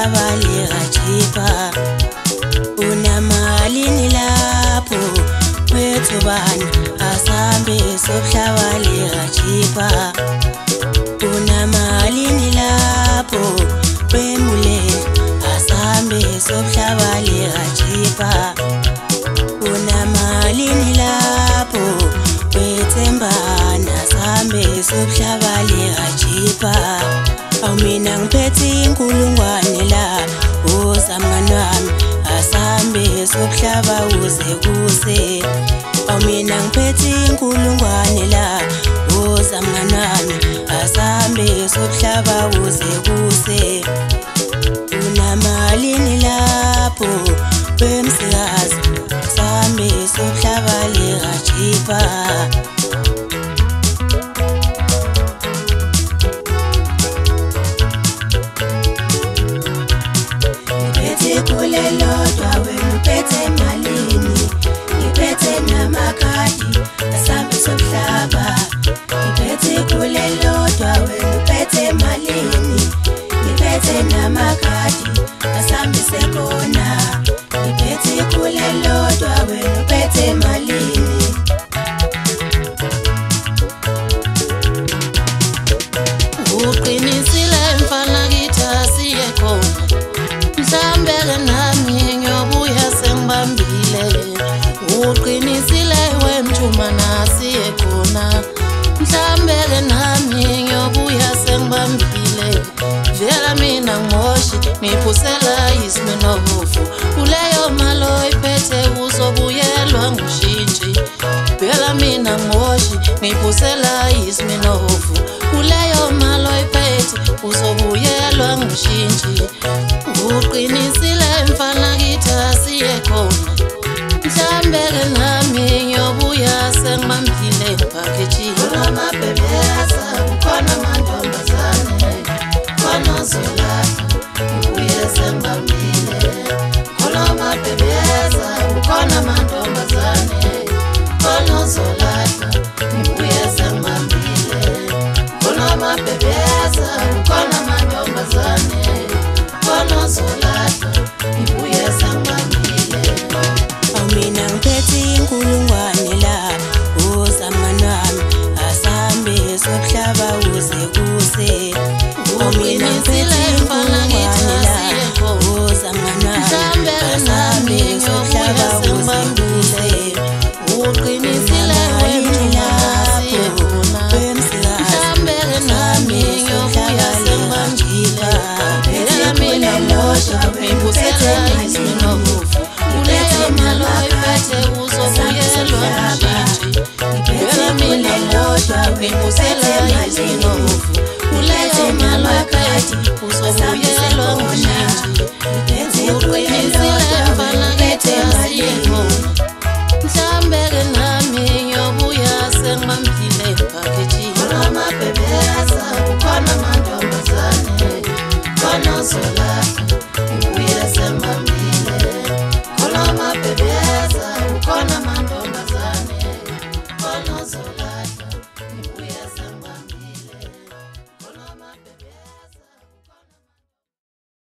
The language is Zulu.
sokuhlabale gajipa unamalini lapho wethu bani asambe sokuhlabale gajipa unamalini lapho wemule asambe sokuhlabale gajipa unamalini lapho wethembana asambe sokuhlabale gajipa awumina ngiphethe inkulungwane la uzamngani wami asambe sokuhlaba uze kuse awumina ngiphethe inkulungwane la uzamngani wami asambe sokuhlaba uze kuse unamalini lapho wemsikazi asambe sokuhlabale gajipa kulelodwa wena uphethe malini ngiphethe namakhadi asambe sokuhlaba ngiphethe kulelodwa wena uphethe malini ngiphethe namakhadi asambe sekona ngiphethe kulelodwa wena uphethe malini uqinisile mfana kithi asiye khona mhlambeke nami ngiyobuya sengibambile uqinisile wemthuma nasiye khona mhlambeke nami ngiyobuya sengibambile vela mina ngimoshi ngiphusela isimenovu kuleyo malo iphethe uzobuyelwa ngushintshi vela mina ngimoshi ngiphusela isimenovu kuleyo malo iphethe uzobuyelwa ngushintshi uqinisile mfana kithi asiye khona mhlambeke nami ngiyobuya sengibambile ngipaketshile khona mabhebeza khona amantombazane khona zolahla ngibuye sengibambile khona mabhebeza khona amantombazane khona zolahla ngibuye sengibambile khona mabhebeza khona amantombazane khona zolahla ngibuye sengibambile awumina ngiphethe inkulungwane la uzamngani wami asambe sokuhlaba uze kuse awumina ngiphethe inkulungwane la uzamngani wami asambe sokuhlaba uze kuse uqinisile wemthuma nasiye khona mhlambeke nami ngiyobuya sengibambile vela mina ngimoshi ngiphusela isimenovu kuleyo malo iphethe uzobuyelwa ngushintshi vela mina ngimoshi ngiphusela isimenovu kuleyo malo iphethe uzobuyelwa ngushintshi uqinisile mfana kithi asiye khona mhlambeke nami ngiyobuya sengibambile ngipaketshile khona mabhebeza khona amantombazane khona zolahla